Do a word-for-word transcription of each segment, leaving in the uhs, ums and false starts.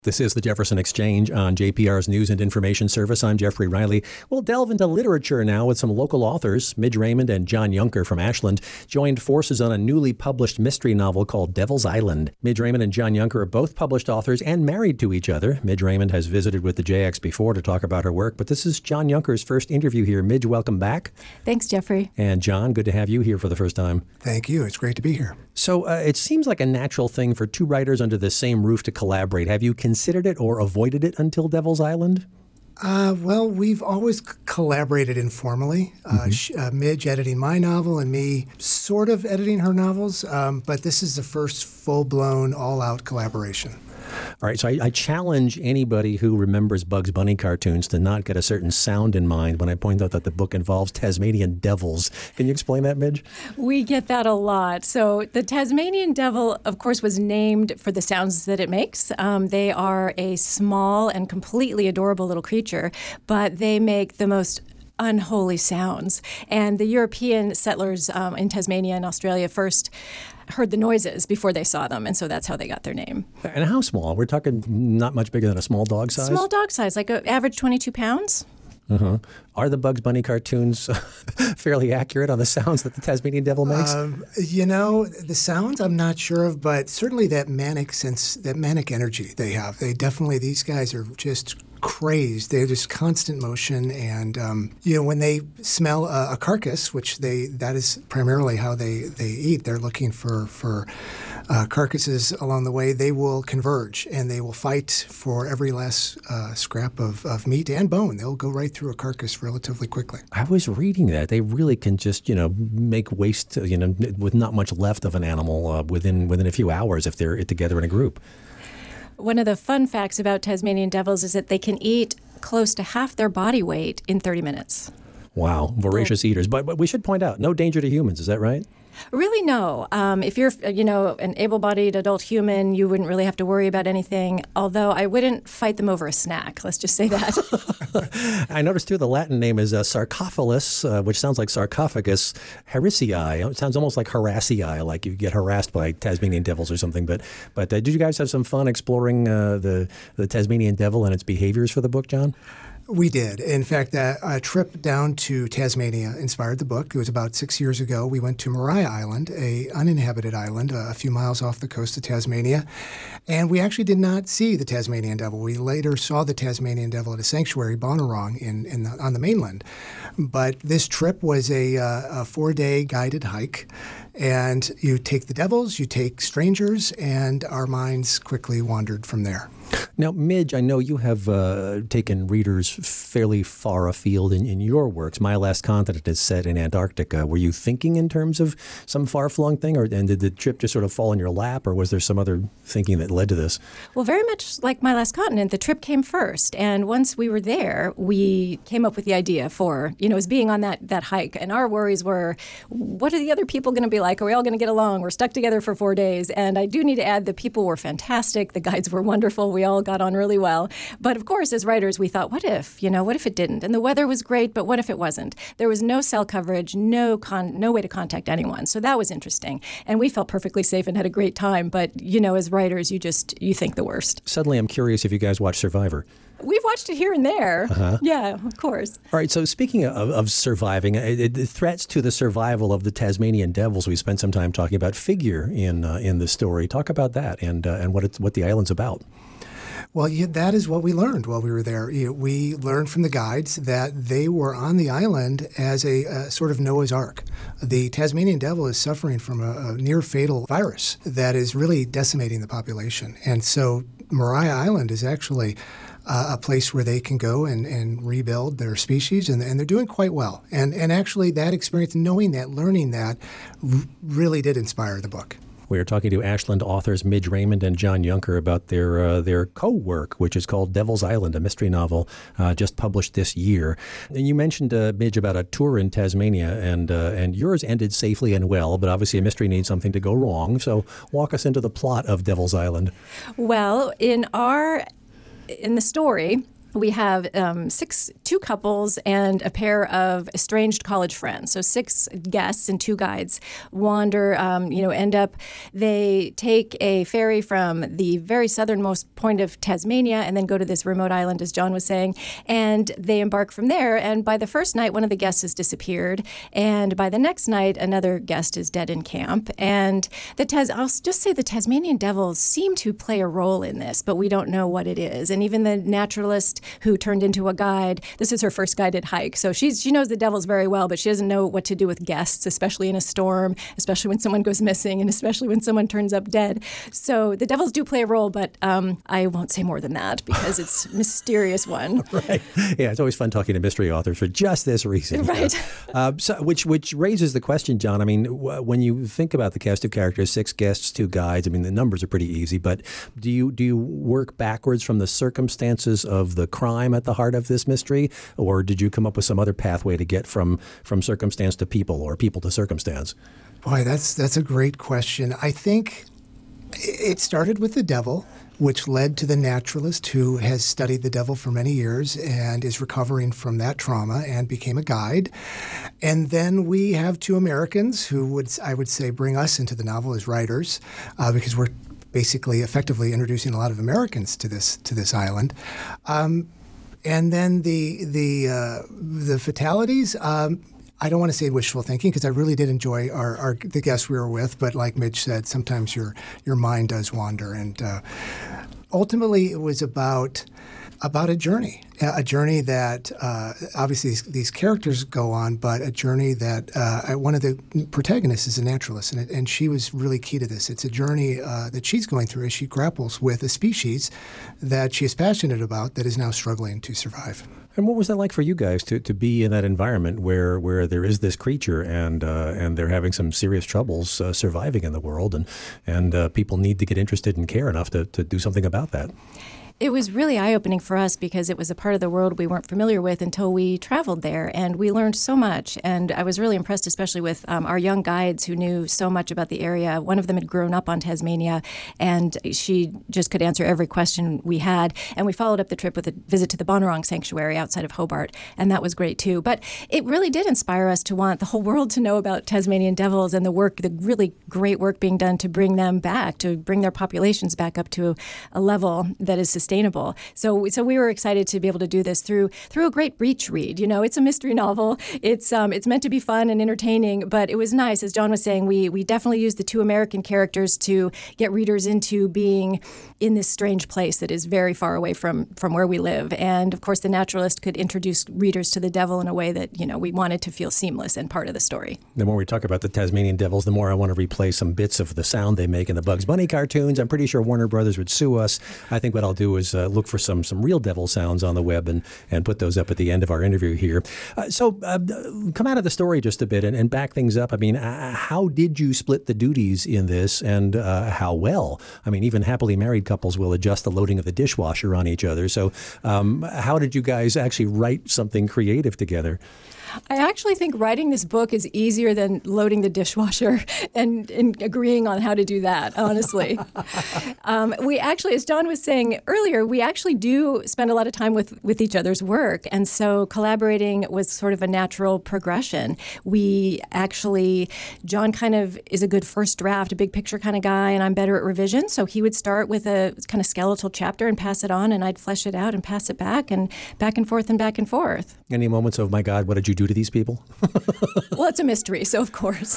This is the Jefferson Exchange on J P R's News and Information Service. I'm Jeffrey Riley. We'll delve into literature now with some local authors. Midge Raymond and John Yunker from Ashland joined forces on a newly published mystery novel called Devil's Island. Midge Raymond and John Yunker are both published authors and married to each other. Midge Raymond has visited with the J X before to talk about her work, but this is John Yunker's first interview here. Midge, welcome back. Thanks, Jeffrey. And John, good to have you here for the first time. Thank you. It's great to be here. So uh, it seems like a natural thing for two writers under the same roof to collaborate. Have you considered it or avoided it until Devil's Island? Uh, well, we've always c- collaborated informally. Uh, mm-hmm. sh- uh, Midge editing my novel and me sort of editing her novels, um, but this is the first full-blown, all-out collaboration. All right, so I, I challenge anybody who remembers Bugs Bunny cartoons to not get a certain sound in mind when I point out that the book involves Tasmanian devils. Can you explain that, Midge? We get that a lot. So the Tasmanian devil, of course, was named for the sounds that it makes. Um, they are a small and completely adorable little creature, but they make the most unholy sounds. And the European settlers um, in Tasmania and Australia first heard the noises before they saw them, and so that's how they got their name. And how small? We're talking not much bigger than a small dog size? Small dog size, like an average twenty-two pounds. Uh-huh. Are the Bugs Bunny cartoons fairly accurate on the sounds that the Tasmanian devil makes? Um, you know, the sounds I'm not sure of, but certainly that manic sense, that manic energy they have. They definitely, these guys are just crazed. They're just constant motion, and um, you know, when they smell a, a carcass, which they that is primarily how they, they eat. They're looking for for uh, carcasses along the way. They will converge and they will fight for every last uh, scrap of, of meat and bone. They'll go right through a carcass relatively quickly. I was reading that they really can just you know make waste you know with not much left of an animal uh, within within a few hours if they're together in a group. One of the fun facts about Tasmanian devils is that they can eat close to half their body weight in thirty minutes. Wow, voracious oh. eaters. But, but we should point out, no danger to humans, is that right? Really, no. Um, if you're, you know, an able-bodied adult human, you wouldn't really have to worry about anything, although I wouldn't fight them over a snack. Let's just say that. I noticed, too, the Latin name is uh, Sarcophagus, uh, which sounds like sarcophagus, Harrisii. It sounds almost like Harassii, like you get harassed by Tasmanian devils or something. But but uh, did you guys have some fun exploring uh, the, the Tasmanian devil and its behaviors for the book, John? We did. In fact, uh, a trip down to Tasmania inspired the book. It was about six years ago. We went to Maria Island, a uninhabited island uh, a few miles off the coast of Tasmania, and we actually did not see the Tasmanian devil. We later saw the Tasmanian devil at a sanctuary, Bonarong, in, in the, on the mainland. But this trip was a, uh, a four-day guided hike, and you take the devils, you take strangers, and our minds quickly wandered from there. Now, Midge, I know you have uh, taken readers fairly far afield in, in your works. My Last Continent is set in Antarctica. Were you thinking in terms of some far-flung thing, or and did the trip just sort of fall in your lap, or was there some other thinking that led to this? Well, very much like My Last Continent, the trip came first. And once we were there, we came up with the idea for, you know, as being on that, that hike. And our worries were, what are the other people going to be like? Are we all going to get along? We're stuck together for four days. And I do need to add, the people were fantastic. The guides were wonderful. We all got on really well. But of course, as writers, we thought, what if, you know, what if it didn't? And the weather was great, but what if it wasn't? There was no cell coverage, no con- no way to contact anyone. So that was interesting. And we felt perfectly safe and had a great time. But, you know, as writers, you just, you think the worst. Suddenly, I'm curious if you guys watch Survivor. We've watched it here and there. Uh-huh. Yeah, of course. All right, so speaking of, of surviving, it, it, threats to the survival of the Tasmanian devils, we spent some time talking about figure in uh, in the story. Talk about that and uh, and what it's, what the island's about. Well, yeah, that is what we learned while we were there. You know, we learned from the guides that they were on the island as a, a sort of Noah's Ark. The Tasmanian devil is suffering from a, a near-fatal virus that is really decimating the population. And so Maria Island is actually uh, a place where they can go and, and rebuild their species, and, and they're doing quite well. And, and actually that experience, knowing that, learning that, r- really did inspire the book. We are talking to Ashland authors Midge Raymond and John Yunker about their uh, their co-work, which is called Devil's Island, a mystery novel uh, just published this year. And you mentioned, uh, Midge, about a tour in Tasmania, and uh, and yours ended safely and well, but obviously a mystery needs something to go wrong. So walk us into the plot of Devil's Island. Well, in our in the story, we have um, six, two couples and a pair of estranged college friends. So six guests and two guides wander, um, you know, end up, they take a ferry from the very southernmost point of Tasmania and then go to this remote island, as John was saying, and they embark from there. And by the first night, one of the guests has disappeared. And by the next night, another guest is dead in camp. And the Tas- I'll just say the Tasmanian devils seem to play a role in this, but we don't know what it is. And even the naturalist who turned into a guide. This is her first guided hike. So she's, she knows the devils very well, but she doesn't know what to do with guests, especially in a storm, especially when someone goes missing, and especially when someone turns up dead. So the devils do play a role, but um, I won't say more than that because it's a mysterious one. Right. Yeah, it's always fun talking to mystery authors for just this reason. Right. Uh, so, which which raises the question, John. I mean, w- when you think about the cast of characters, six guests, two guides, I mean, the numbers are pretty easy, but do you do you work backwards from the circumstances of the crime at the heart of this mystery, or did you come up with some other pathway to get from from circumstance to people or people to circumstance? Boy, that's that's a great question. I think it started with the devil, which led to the naturalist who has studied the devil for many years and is recovering from that trauma and became a guide. And then we have two Americans who would, I would say, bring us into the novel as writers, uh, because we're basically effectively introducing a lot of Americans to this to this island. Um, and then the the uh, the fatalities. Um, I don't want to say wishful thinking because I really did enjoy our, our the guests we were with, but like Midge said, sometimes your your mind does wander, and uh, ultimately it was about about a journey, a journey that uh, obviously these, these characters go on, but a journey that uh, one of the protagonists is a naturalist, and, it, and she was really key to this. It's a journey uh, that she's going through as she grapples with a species that she is passionate about that is now struggling to survive. And what was that like for you guys to, to be in that environment where, where there is this creature and uh, and they're having some serious troubles uh, surviving in the world, and and uh, people need to get interested and care enough to, to do something about that? It was really eye-opening for us because it was a part of the world we weren't familiar with until we traveled there, and we learned so much. And I was really impressed, especially with um, our young guides who knew so much about the area. One of them had grown up on Tasmania, and she just could answer every question we had. And we followed up the trip with a visit to the Bonorong Sanctuary outside of Hobart, and that was great too. But it really did inspire us to want the whole world to know about Tasmanian devils and the work, the really great work being done to bring them back, to bring their populations back up to a level that is sustainable. Sustainable. So, so we were excited to be able to do this through through a great breach read. You know, it's a mystery novel. It's um, it's meant to be fun and entertaining, but it was nice, as John was saying. We we definitely used the two American characters to get readers into being in this strange place that is very far away from from where we live. And of course, the naturalist could introduce readers to the devil in a way that, you know, we wanted to feel seamless and part of the story. The more we talk about the Tasmanian devils, the more I want to replay some bits of the sound they make in the Bugs Bunny cartoons. I'm pretty sure Warner Brothers would sue us. I think what I'll do is uh, look for some some real devil sounds on the web and, and put those up at the end of our interview here. Uh, so uh, come out of the story just a bit and, and back things up. I mean, uh, how did you split the duties in this, and uh, how well? I mean, even happily married couples will adjust the loading of the dishwasher on each other. So um, how did you guys actually write something creative together? I actually think writing this book is easier than loading the dishwasher and, and agreeing on how to do that, honestly. um, we actually, as John was saying earlier, we actually do spend a lot of time with, with each other's work. And so collaborating was sort of a natural progression. We actually, John kind of is a good first draft, a big picture kind of guy, and I'm better at revision. So he would start with a kind of skeletal chapter and pass it on, and I'd flesh it out and pass it back and back and forth and back and forth. Any moments of, my God, what did you do to these people? Well, it's a mystery, so of course.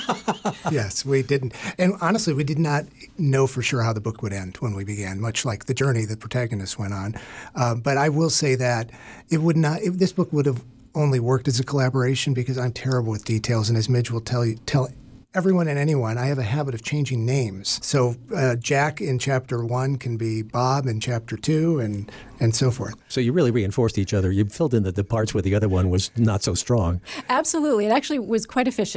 Yes, we didn't. And honestly, we did not know for sure how the book would end when we began, much like the journey the protagonist went on. Uh, but I will say that it would not, it, this book would have only worked as a collaboration because I'm terrible with details. And as Midge will tell you, tell everyone and anyone, I have a habit of changing names. So uh, Jack in chapter one can be Bob in chapter two, and and so forth. So you really reinforced each other. You filled in the, the parts where the other one was not so strong. Absolutely. It actually was quite efficient.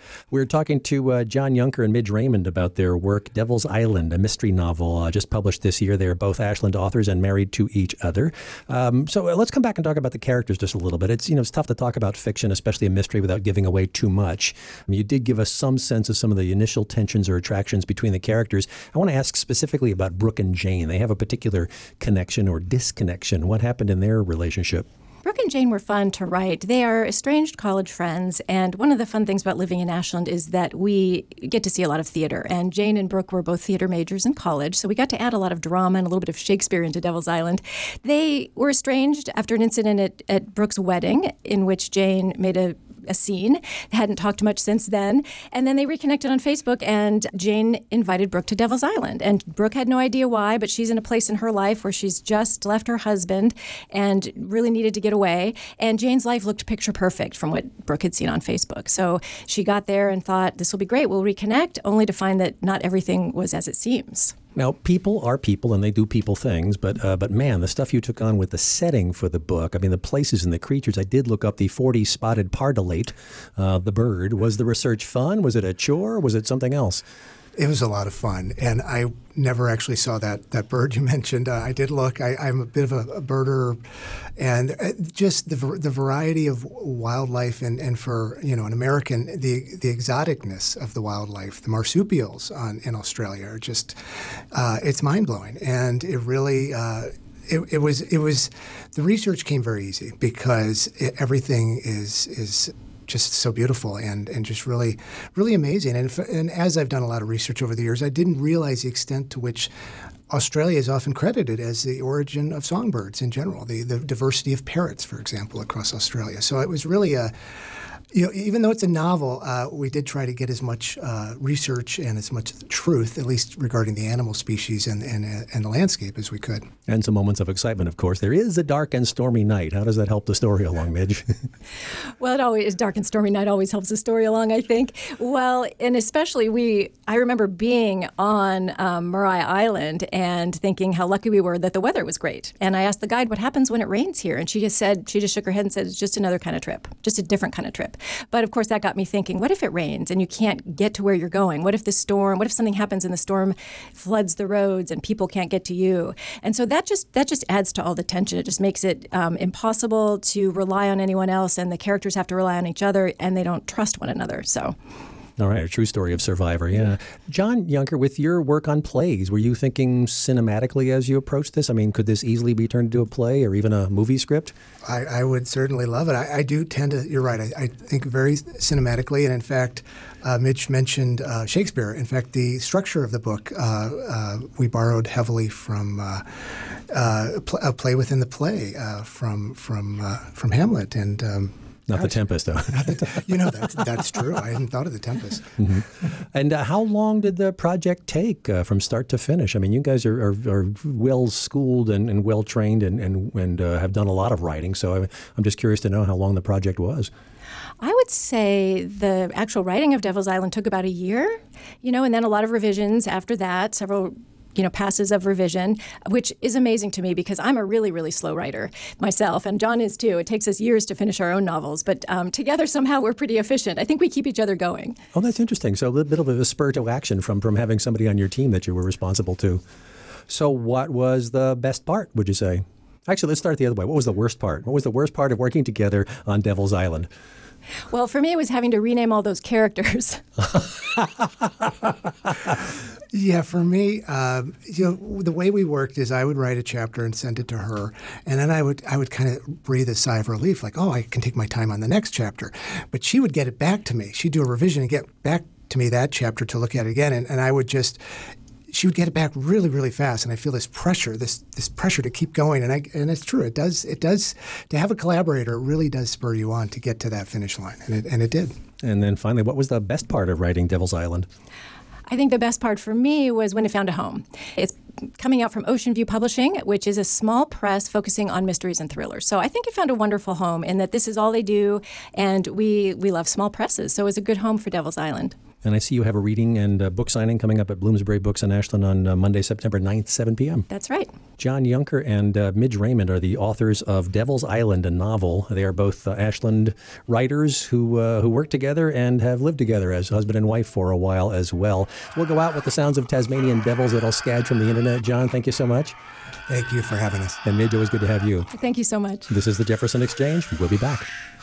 We're talking to uh, John Yunker and Midge Raymond about their work, Devil's Island, a mystery novel uh, just published this year. They're both Ashland authors and married to each other. Um, so uh, let's come back and talk about the characters just a little bit. It's, you know, it's tough to talk about fiction, especially a mystery, without giving away too much. I mean, you did give us some sense of some of the initial tensions or attractions between the characters. I want to ask specifically about Brooke and Jane. They have a particular connection or disconnection. What happened in their relationship? Brooke and Jane were fun to write. They are estranged college friends, and one of the fun things about living in Ashland is that we get to see a lot of theater. And Jane and Brooke were both theater majors in college, so we got to add a lot of drama and a little bit of Shakespeare into Devil's Island. They were estranged after an incident at, at Brooke's wedding in which Jane made a a scene. They hadn't talked much since then. And then they reconnected on Facebook, and Jane invited Brooke to Devil's Island. And Brooke had no idea why, but she's in a place in her life where she's just left her husband and really needed to get away. And Jane's life looked picture perfect from what Brooke had seen on Facebook. So she got there and thought, this will be great, we'll reconnect, only to find that not everything was as it seems. Now, people are people, and they do people things, but uh, but man, the stuff you took on with the setting for the book, I mean, the places and the creatures, I did look up the forty-spotted pardalate, uh, the bird. Was the research fun? Was it a chore? Was it something else? It was a lot of fun, and I never actually saw that that bird you mentioned. Uh, I did look. I, I'm a bit of a, a birder, and just the the variety of wildlife, and, and for you know an American, the the exoticness of the wildlife, the marsupials on, in Australia are just uh, it's mind blowing, and it really. Uh, It, it was it was the research came very easy because it, everything is is just so beautiful and, and just really really amazing. And, and as I've done a lot of research over the years, I didn't realize the extent to which Australia is often credited as the origin of songbirds in general, the, the diversity of parrots, for example, across Australia. So it was really a You know, even though it's a novel, uh, we did try to get as much uh, research and as much truth, at least regarding the animal species and, and, and the landscape, as we could. And some moments of excitement, of course. There is a dark and stormy night. How does that help the story along, Midge? Well, it always dark and stormy night always helps the story along, I think. Well, and especially we, I remember being on um, Maria Island and thinking how lucky we were that the weather was great. And I asked the guide, what happens when it rains here? And she just said, she just shook her head and said, it's just another kind of trip, just a different kind of trip. But of course, that got me thinking, what if it rains and you can't get to where you're going? What if the storm, what if something happens and the storm floods the roads and people can't get to you? And so that just that just adds to all the tension. It just makes it um, impossible to rely on anyone else, and the characters have to rely on each other, and they don't trust one another. So. All right, a true story of Survivor, yeah. John Yunker, with your work on plays, were you thinking cinematically as you approached this? I mean, could this easily be turned into a play or even a movie script? I, I would certainly love it. I, I do tend to, you're right, I, I think very cinematically, and in fact, uh, Mitch mentioned uh, Shakespeare. In fact, the structure of the book, uh, uh, we borrowed heavily from uh, uh, a, pl- a play within the play uh, from, from, uh, from Hamlet, and um, Not the Tempest, though. You know, that's, that's true. I hadn't thought of the Tempest. Mm-hmm. And uh, how long did the project take uh, from start to finish? I mean, you guys are, are, are well-schooled and, and well-trained and, and, and uh, have done a lot of writing, so I, I'm just curious to know how long the project was. I would say the actual writing of Devil's Island took about a year, you know, and then a lot of revisions after that, several you know, passes of revision, which is amazing to me because I'm a really, really slow writer myself, and John is too. It takes us years to finish our own novels, but um, together somehow we're pretty efficient. I think we keep each other going. Oh, that's interesting. So a little bit of a spur to action from, from having somebody on your team that you were responsible to. So what was the best part, would you say? Actually, let's start the other way. What was the worst part? What was the worst part of working together on Devil's Island? Well, for me, it was having to rename all those characters. Yeah, for me, uh, you know, the way we worked is I would write a chapter and send it to her, and then I would I would kind of breathe a sigh of relief, like, oh, I can take my time on the next chapter. But she would get it back to me. She'd do a revision and get back to me that chapter to look at it again, and, and I would just. She would get it back really, really fast, and I feel this pressure, this this pressure to keep going. And I and it's true. It does. It does. To have a collaborator, it really does spur you on to get to that finish line, and it and it did. And then finally, what was the best part of writing Devil's Island? I think the best part for me was when it found a home. It's coming out from Ocean View Publishing, which is a small press focusing on mysteries and thrillers. So I think it found a wonderful home in that this is all they do, and we, we love small presses. So it was a good home for Devil's Island. And I see you have a reading and a book signing coming up at Bloomsbury Books in Ashland on uh, Monday, September ninth, seven p.m. That's right. John Yunker and uh, Midge Raymond are the authors of Devil's Island, a novel. They are both uh, Ashland writers who uh, who work together and have lived together as husband and wife for a while as well. We'll go out with the sounds of Tasmanian devils that'll scad from the internet. John, thank you so much. Thank you for having us. And Midge, always good to have you. Thank you so much. This is the Jefferson Exchange. We'll be back.